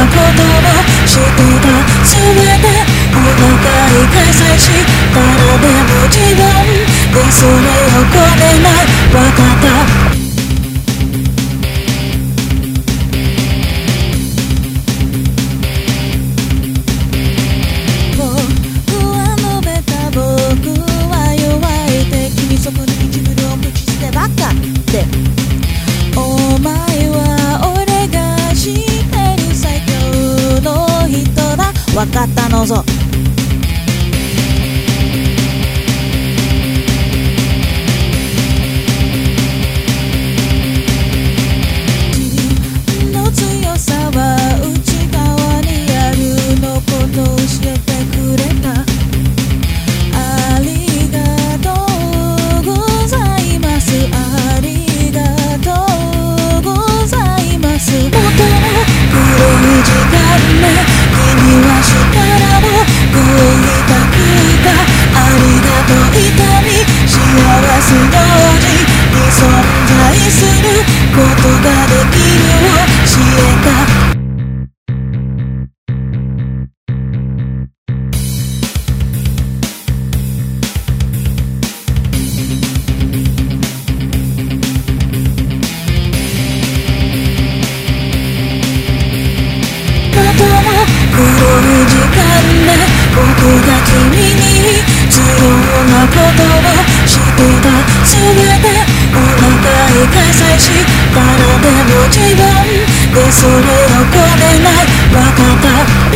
なことを知ってた全てお互い開催したらでも自分でそれを超えない分かったお前は俺が知ってる最強の人だ分かったのぞ自分の強さは内側にあるのことを教えてくれたありがとうございますありがとうございますもっと黒い時間ね君はしたらもこういたくたありがとう痛み幸せ同時に存在することができる教えた黒い時間で僕が君に必要なことを知ってた全てお互い開催したらでも自分でそれを超えない分かった